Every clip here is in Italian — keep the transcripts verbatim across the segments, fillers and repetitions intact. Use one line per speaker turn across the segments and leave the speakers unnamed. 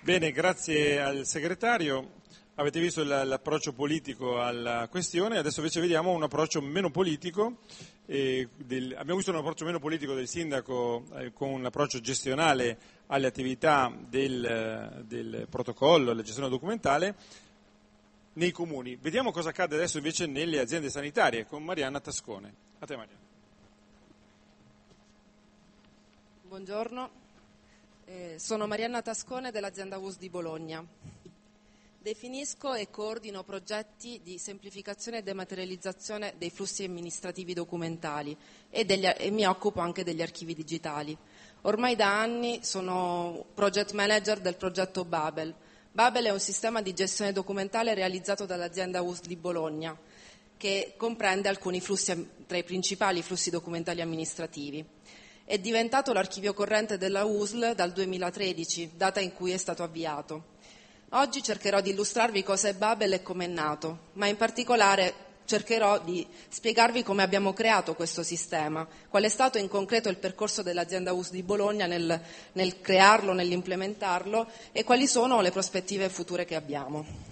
Bene, grazie al segretario. Avete visto l'approccio politico alla questione, adesso invece vediamo un approccio meno politico. Eh, del, abbiamo visto un approccio meno politico del sindaco eh, con un approccio gestionale alle attività del, del protocollo, alla gestione documentale nei comuni. Vediamo cosa accade adesso invece nelle aziende sanitarie con Marianna Tascone. A te, Marianna.
Buongiorno. Eh, sono Marianna Tascone dell'azienda U S di Bologna. Definisco e coordino progetti di semplificazione e dematerializzazione dei flussi amministrativi documentali e, degli, e mi occupo anche degli archivi digitali. Ormai da anni sono project manager del progetto Babel. Babel è un sistema di gestione documentale realizzato dall'azienda U S di Bologna che comprende alcuni flussi, tra i principali flussi documentali amministrativi. È diventato l'archivio corrente della U S L dal duemilatredici, data in cui è stato avviato. Oggi cercherò di illustrarvi cosa è Babel e come è nato, ma in particolare cercherò di spiegarvi come abbiamo creato questo sistema, qual è stato in concreto il percorso dell'azienda U S di Bologna nel, nel crearlo, nell'implementarlo e quali sono le prospettive future che abbiamo.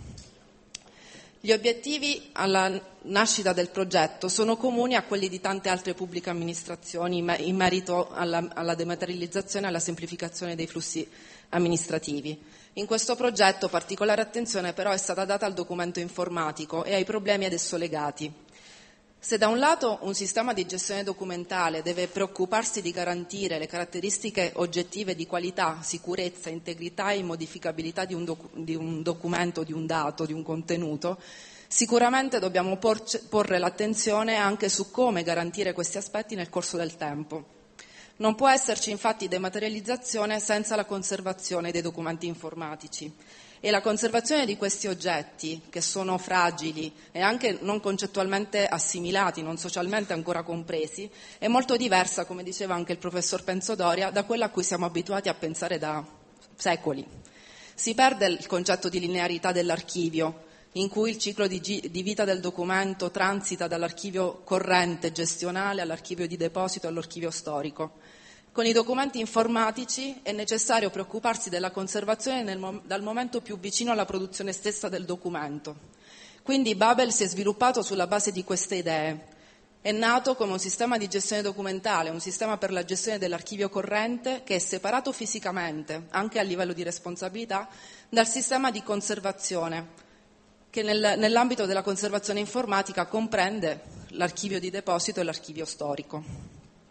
Gli obiettivi alla nascita del progetto sono comuni a quelli di tante altre pubbliche amministrazioni in merito alla, alla dematerializzazione e alla semplificazione dei flussi amministrativi. In questo progetto particolare attenzione però è stata data al documento informatico e ai problemi ad esso legati. Se da un lato un sistema di gestione documentale deve preoccuparsi di garantire le caratteristiche oggettive di qualità, sicurezza, integrità e immodificabilità di un, docu- di un documento, di un dato, di un contenuto, sicuramente dobbiamo porce- porre l'attenzione anche su come garantire questi aspetti nel corso del tempo. Non può esserci infatti dematerializzazione senza la conservazione dei documenti informatici. E la conservazione di questi oggetti, che sono fragili e anche non concettualmente assimilati, non socialmente ancora compresi, è molto diversa, come diceva anche il professor Pensodoria, da quella a cui siamo abituati a pensare da secoli. Si perde il concetto di linearità dell'archivio, in cui il ciclo di, gi- di vita del documento transita dall'archivio corrente gestionale all'archivio di deposito all'archivio storico. Con i documenti informatici è necessario preoccuparsi della conservazione nel mom- dal momento più vicino alla produzione stessa del documento. Quindi Babel si è sviluppato sulla base di queste idee. È nato come un sistema di gestione documentale, un sistema per la gestione dell'archivio corrente che è separato fisicamente, anche a livello di responsabilità, dal sistema di conservazione, che nel, nell'ambito della conservazione informatica comprende l'archivio di deposito e l'archivio storico.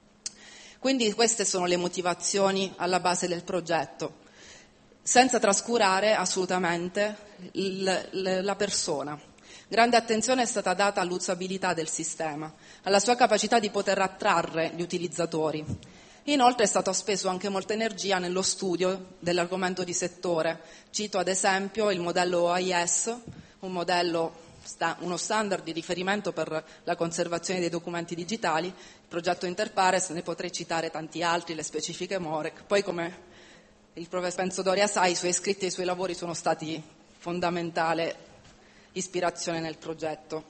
Quindi queste sono le motivazioni alla base del progetto, senza trascurare assolutamente il, la persona. Grande attenzione è stata data all'usabilità del sistema, alla sua capacità di poter attrarre gli utilizzatori. Inoltre è stato speso anche molta energia nello studio dell'argomento di settore. Cito ad esempio il modello O I S, un modello uno standard di riferimento per la conservazione dei documenti digitali, il progetto Interpares, ne potrei citare tanti altri, le specifiche MOREC. Poi, come il professor Pensodoria sa, i suoi scritti e i suoi lavori sono stati fondamentale ispirazione nel progetto.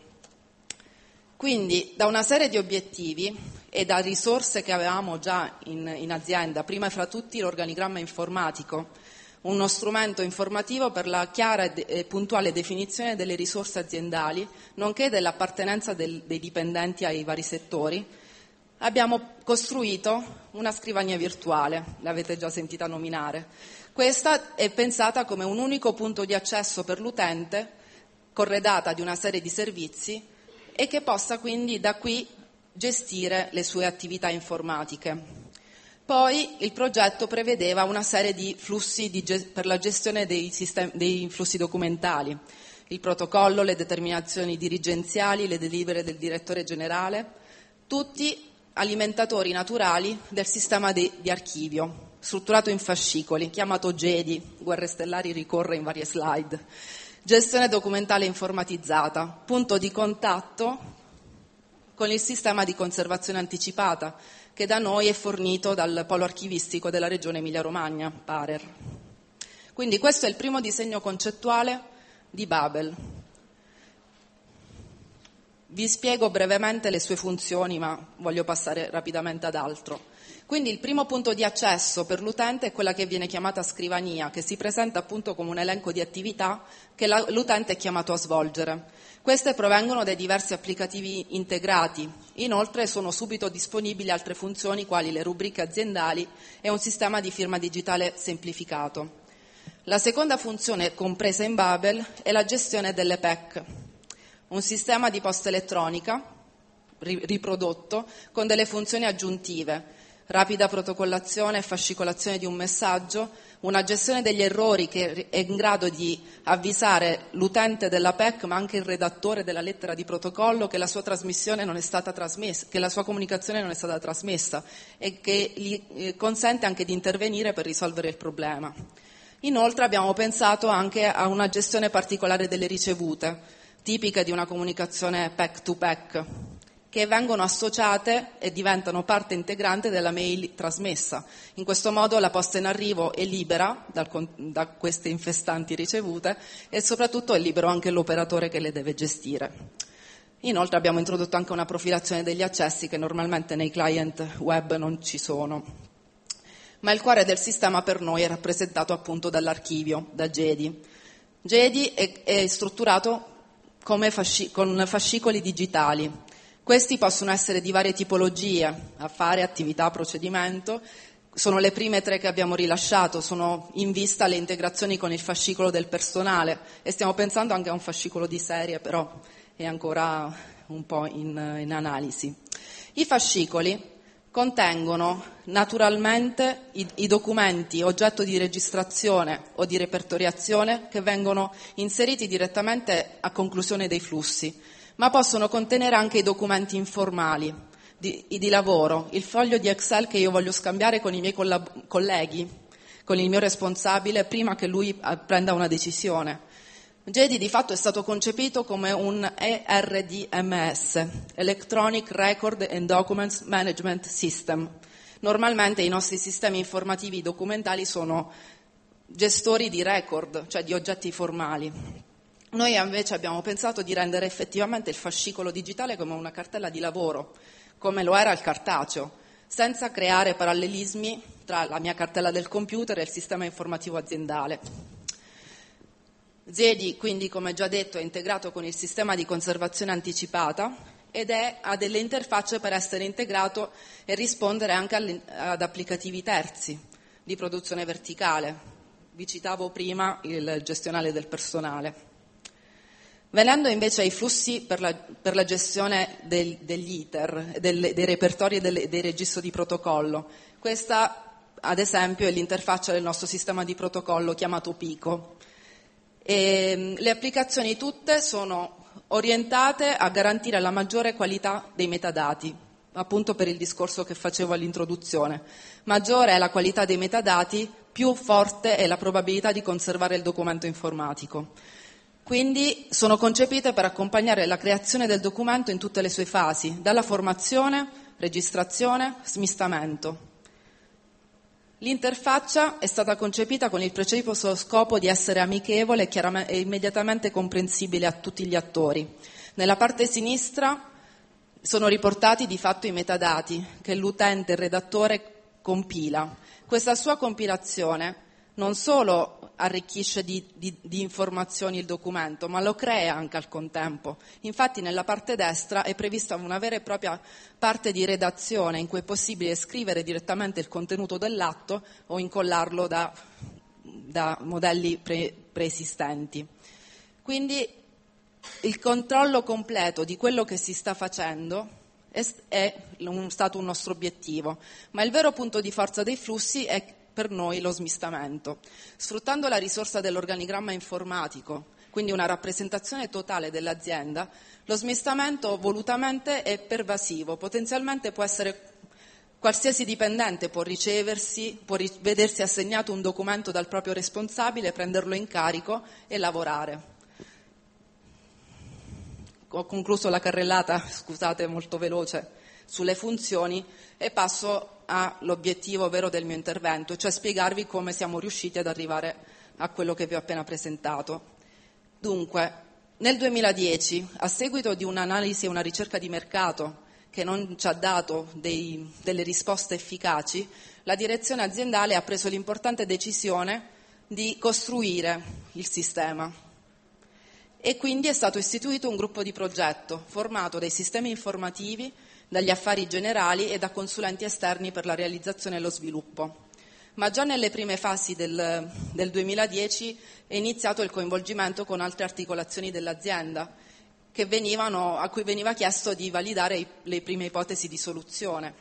Quindi, da una serie di obiettivi e da risorse che avevamo già in, in azienda, prima fra tutti l'organigramma informatico, uno strumento informativo per la chiara e puntuale definizione delle risorse aziendali, nonché dell'appartenenza del, dei dipendenti ai vari settori, abbiamo costruito una scrivania virtuale, l'avete già sentita nominare. Questa è pensata come un unico punto di accesso per l'utente, corredata di una serie di servizi e che possa quindi da qui gestire le sue attività informatiche. Poi il progetto prevedeva una serie di flussi di ge- per la gestione dei, sistemi, dei flussi documentali, il protocollo, le determinazioni dirigenziali, le delibere del direttore generale, tutti alimentatori naturali del sistema di, di archivio, strutturato in fascicoli, chiamato GEDI, Guerre Stellari ricorre in varie slide, gestione documentale informatizzata, punto di contatto con il sistema di conservazione anticipata, che da noi è fornito dal polo archivistico della regione Emilia-Romagna, Parer. Quindi questo è il primo disegno concettuale di Babel. Vi spiego brevemente le sue funzioni, ma voglio passare rapidamente ad altro. Quindi il primo punto di accesso per l'utente è quella che viene chiamata scrivania, che si presenta appunto come un elenco di attività che la, l'utente è chiamato a svolgere. Queste provengono dai diversi applicativi integrati. Inoltre sono subito disponibili altre funzioni quali le rubriche aziendali e un sistema di firma digitale semplificato. La seconda funzione compresa in Babel è la gestione delle P E C, un sistema di posta elettronica riprodotto con delle funzioni aggiuntive, rapida protocollazione e fascicolazione di un messaggio, una gestione degli errori che è in grado di avvisare l'utente della P E C ma anche il redattore della lettera di protocollo che la sua trasmissione non è stata trasmessa, che la sua comunicazione non è stata trasmessa e che gli consente anche di intervenire per risolvere il problema. Inoltre abbiamo pensato anche a una gestione particolare delle ricevute, tipiche di una comunicazione P E C to P E C, che vengono associate e diventano parte integrante della mail trasmessa. In questo modo la posta in arrivo è libera dal, da queste infestanti ricevute e soprattutto è libero anche l'operatore che le deve gestire. Inoltre abbiamo introdotto anche una profilazione degli accessi che normalmente nei client web non ci sono. Ma il cuore del sistema per noi è rappresentato appunto dall'archivio, da Gedi. Gedi è, è strutturato come fasci, con fascicoli digitali. Questi possono essere di varie tipologie, affare, attività, procedimento. Sono le prime tre che abbiamo rilasciato, sono in vista le integrazioni con il fascicolo del personale e stiamo pensando anche a un fascicolo di serie, però è ancora un po' in, in analisi. I fascicoli contengono naturalmente i, i documenti oggetto di registrazione o di repertoriazione che vengono inseriti direttamente a conclusione dei flussi, ma possono contenere anche i documenti informali di, di lavoro, il foglio di Excel che io voglio scambiare con i miei collab- colleghi, con il mio responsabile prima che lui prenda una decisione. Gedi di fatto è stato concepito come un E R D M S, Electronic Record and Documents Management System. Normalmente i nostri sistemi informativi documentali sono gestori di record, cioè di oggetti formali. Noi invece abbiamo pensato di rendere effettivamente il fascicolo digitale come una cartella di lavoro, come lo era il cartaceo, senza creare parallelismi tra la mia cartella del computer e il sistema informativo aziendale. Gedi, quindi, come già detto, è integrato con il sistema di conservazione anticipata ed è, ha delle interfacce per essere integrato e rispondere anche ad applicativi terzi di produzione verticale. Vi citavo prima il gestionale del personale. Venendo invece ai flussi per la, per la gestione del, degli iter, del, dei repertori e del, dei registri di protocollo, questa ad esempio è l'interfaccia del nostro sistema di protocollo chiamato Pico. E le applicazioni tutte sono orientate a garantire la maggiore qualità dei metadati, appunto per il discorso che facevo all'introduzione. Maggiore è la qualità dei metadati, più forte è la probabilità di conservare il documento informatico. Quindi sono concepite per accompagnare la creazione del documento in tutte le sue fasi, dalla formazione, registrazione, smistamento. L'interfaccia è stata concepita con il preciso scopo di essere amichevole e, e immediatamente comprensibile a tutti gli attori. Nella parte sinistra sono riportati di fatto i metadati che l'utente, il redattore, compila. Questa sua compilazione non solo arricchisce di, di, di informazioni il documento, ma lo crea anche al contempo. Infatti nella parte destra è prevista una vera e propria parte di redazione in cui è possibile scrivere direttamente il contenuto dell'atto o incollarlo da, da modelli pre, preesistenti. Quindi il controllo completo di quello che si sta facendo è, è un, stato un nostro obiettivo, ma il vero punto di forza dei flussi è per noi lo smistamento. Sfruttando la risorsa dell'organigramma informatico, quindi una rappresentazione totale dell'azienda, lo smistamento volutamente è pervasivo, potenzialmente può essere qualsiasi dipendente può riceversi, può ri- vedersi assegnato un documento dal proprio responsabile, prenderlo in carico e lavorare. Ho concluso la carrellata, scusate, molto veloce, sulle funzioni e passo all'obiettivo vero del mio intervento, cioè spiegarvi come siamo riusciti ad arrivare a quello che vi ho appena presentato. Dunque, nel duemiladieci, a seguito di un'analisi e una ricerca di mercato che non ci ha dato dei, delle risposte efficaci, la direzione aziendale ha preso l'importante decisione di costruire il sistema e quindi è stato istituito un gruppo di progetto formato dai sistemi informativi, dagli affari generali e da consulenti esterni per la realizzazione e lo sviluppo. Ma già nelle prime fasi del, del duemiladieci è iniziato il coinvolgimento con altre articolazioni dell'azienda che venivano, a cui veniva chiesto di validare i, le prime ipotesi di soluzione.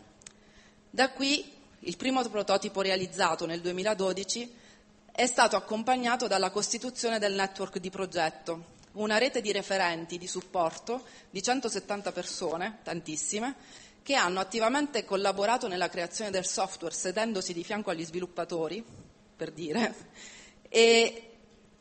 Da qui il primo prototipo realizzato nel duemiladodici è stato accompagnato dalla costituzione del network di progetto, una rete di referenti di supporto di centosettanta persone, tantissime, che hanno attivamente collaborato nella creazione del software, sedendosi di fianco agli sviluppatori, per dire, e,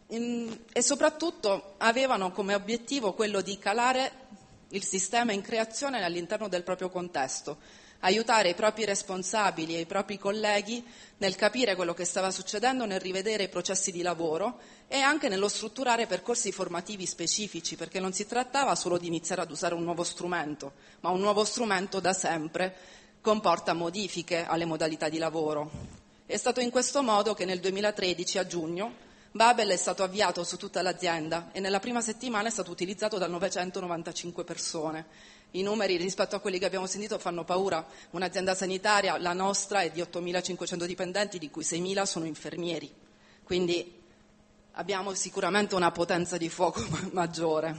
e soprattutto avevano come obiettivo quello di calare il sistema in creazione all'interno del proprio contesto, aiutare i propri responsabili e i propri colleghi nel capire quello che stava succedendo, nel rivedere i processi di lavoro e anche nello strutturare percorsi formativi specifici, perché non si trattava solo di iniziare ad usare un nuovo strumento, ma un nuovo strumento da sempre comporta modifiche alle modalità di lavoro. È stato in questo modo che nel duemilatredici, a giugno, Babel è stato avviato su tutta l'azienda e nella prima settimana è stato utilizzato da novecentonovantacinque persone. I numeri rispetto a quelli che abbiamo sentito fanno paura. Un'azienda sanitaria, la nostra, è di ottomilacinquecento dipendenti, di cui seimila sono infermieri. Quindi abbiamo sicuramente una potenza di fuoco maggiore.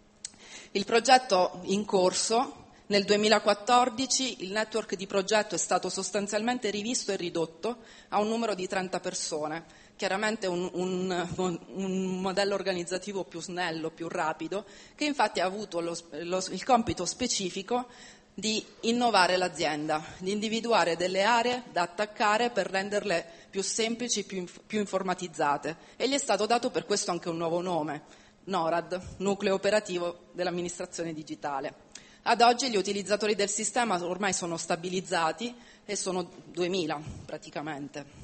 Il progetto in corso, nel duemilaquattordici, il network di progetto è stato sostanzialmente rivisto e ridotto a un numero di trenta persone. Chiaramente un, un, un modello organizzativo più snello, più rapido, che infatti ha avuto lo, lo, il compito specifico di innovare l'azienda, di individuare delle aree da attaccare per renderle più semplici, più, più informatizzate. E gli è stato dato per questo anche un nuovo nome, NORAD, Nucleo Operativo dell'Amministrazione Digitale. Ad oggi gli utilizzatori del sistema ormai sono stabilizzati e sono duemila praticamente.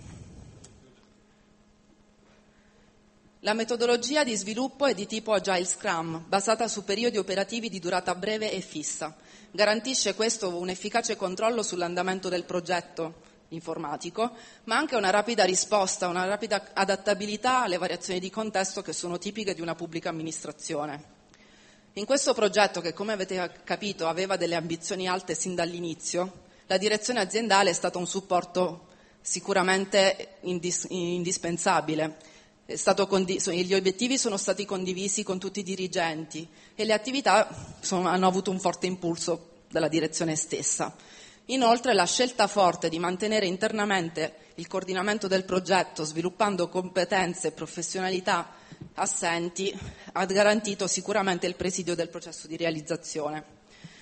La metodologia di sviluppo è di tipo Agile Scrum, basata su periodi operativi di durata breve e fissa. Garantisce questo un efficace controllo sull'andamento del progetto informatico, ma anche una rapida risposta, una rapida adattabilità alle variazioni di contesto che sono tipiche di una pubblica amministrazione. In questo progetto, che come avete capito aveva delle ambizioni alte sin dall'inizio, la direzione aziendale è stato un supporto sicuramente indis- indispensabile. È stato condiviso, gli obiettivi sono stati condivisi con tutti i dirigenti e le attività sono, hanno avuto un forte impulso dalla direzione stessa. Inoltre la scelta forte di mantenere internamente il coordinamento del progetto, sviluppando competenze e professionalità assenti, ha garantito sicuramente il presidio del processo di realizzazione.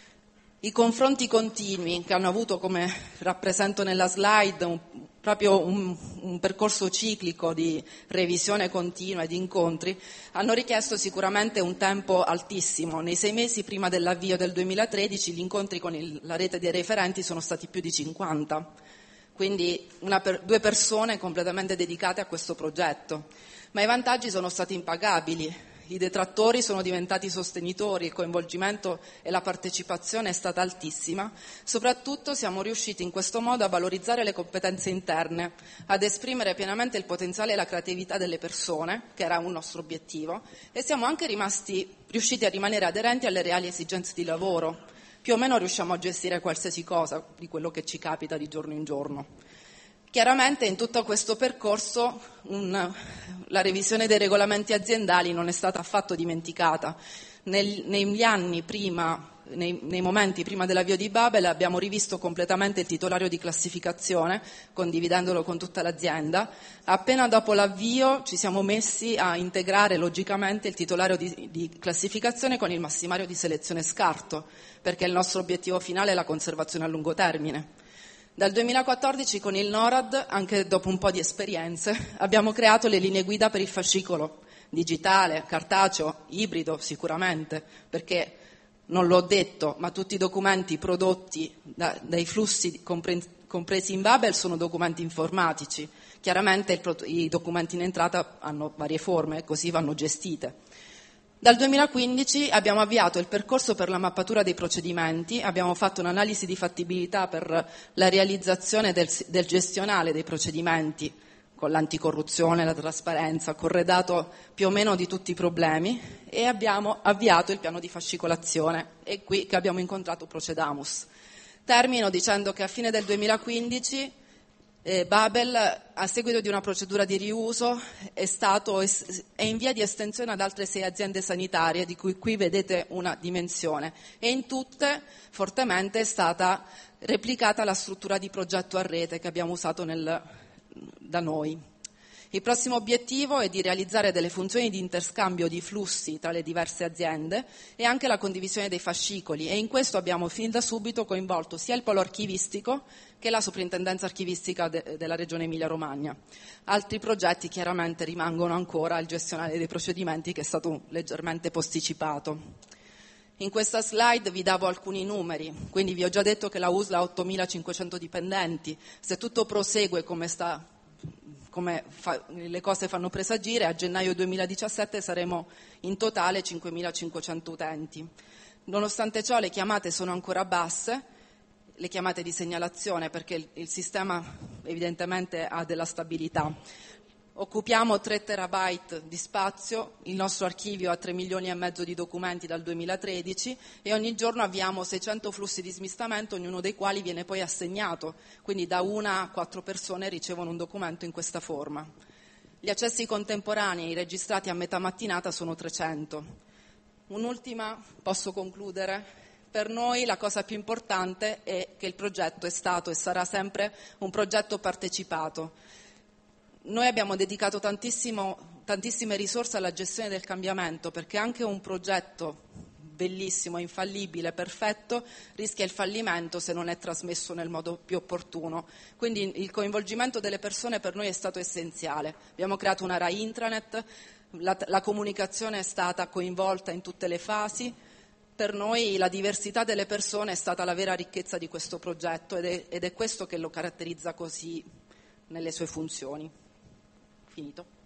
I confronti continui, che hanno avuto, come rappresento nella slide, un, proprio un, un percorso ciclico di revisione continua e di incontri, hanno richiesto sicuramente un tempo altissimo. Nei sei mesi prima dell'avvio del duemilatredici gli incontri con il, la rete dei referenti sono stati più di cinquanta, quindi una per, due persone completamente dedicate a questo progetto. Ma i vantaggi sono stati impagabili. I detrattori sono diventati sostenitori, il coinvolgimento e la partecipazione è stata altissima. Soprattutto siamo riusciti in questo modo a valorizzare le competenze interne, ad esprimere pienamente il potenziale e la creatività delle persone, che era un nostro obiettivo, e siamo anche rimasti, riusciti a rimanere aderenti alle reali esigenze di lavoro. Più o meno riusciamo a gestire qualsiasi cosa di quello che ci capita di giorno in giorno. Chiaramente in tutto questo percorso un, la revisione dei regolamenti aziendali non è stata affatto dimenticata. Nel, negli anni prima, nei, nei momenti prima dell'avvio di Babel abbiamo rivisto completamente il titolario di classificazione, condividendolo con tutta l'azienda. Appena dopo l'avvio ci siamo messi a integrare logicamente il titolario di, di classificazione con il massimario di selezione scarto, perché il nostro obiettivo finale è la conservazione a lungo termine. Dal duemilaquattordici con il NORAD, anche dopo un po' di esperienze, abbiamo creato le linee guida per il fascicolo digitale, cartaceo, ibrido sicuramente, perché non l'ho detto, ma tutti i documenti prodotti da, dai flussi compre, compresi in Babel sono documenti informatici. Chiaramente il, i documenti in entrata hanno varie forme e così vanno gestite. Dal duemilaquindici abbiamo avviato il percorso per la mappatura dei procedimenti, abbiamo fatto un'analisi di fattibilità per la realizzazione del, del gestionale dei procedimenti con l'anticorruzione, la trasparenza, corredato più o meno di tutti i problemi, e abbiamo avviato il piano di fascicolazione. È qui che abbiamo incontrato Procedamus. Termino dicendo che a fine del duemilaquindici Eh, Babel, a seguito di una procedura di riuso, è, stato, è in via di estensione ad altre sei aziende sanitarie, di cui qui vedete una dimensione, e in tutte fortemente è stata replicata la struttura di progetto a rete che abbiamo usato nel, da noi. Il prossimo obiettivo è di realizzare delle funzioni di interscambio di flussi tra le diverse aziende e anche la condivisione dei fascicoli, e in questo abbiamo fin da subito coinvolto sia il polo archivistico che la soprintendenza archivistica de- della regione Emilia-Romagna. Altri progetti chiaramente rimangono ancora al gestionale dei procedimenti, che è stato leggermente posticipato. In questa slide vi davo alcuni numeri, quindi vi ho già detto che la U S L ha ottomilacinquecento dipendenti. Se tutto prosegue come sta come fa, le cose fanno presagire, a gennaio duemiladiciassette saremo in totale cinquemilacinquecento utenti. Nonostante ciò le chiamate sono ancora basse, le chiamate di segnalazione, perché il, il sistema evidentemente ha della stabilità. Occupiamo tre terabyte di spazio, il nostro archivio ha tre milioni e mezzo di documenti dal duemilatredici e ogni giorno avviamo seicento flussi di smistamento, ognuno dei quali viene poi assegnato, quindi da una a quattro persone ricevono un documento in questa forma. Gli accessi contemporanei registrati a metà mattinata sono trecento. Un'ultima, posso concludere? Per noi la cosa più importante è che il progetto è stato e sarà sempre un progetto partecipato. Noi abbiamo dedicato tantissimo, tantissime risorse alla gestione del cambiamento, perché anche un progetto bellissimo, infallibile, perfetto, rischia il fallimento se non è trasmesso nel modo più opportuno. Quindi il coinvolgimento delle persone per noi è stato essenziale. Abbiamo creato una RAI intranet, la, la comunicazione è stata coinvolta in tutte le fasi. Per noi la diversità delle persone è stata la vera ricchezza di questo progetto ed è, ed è questo che lo caratterizza così nelle sue funzioni. Finito.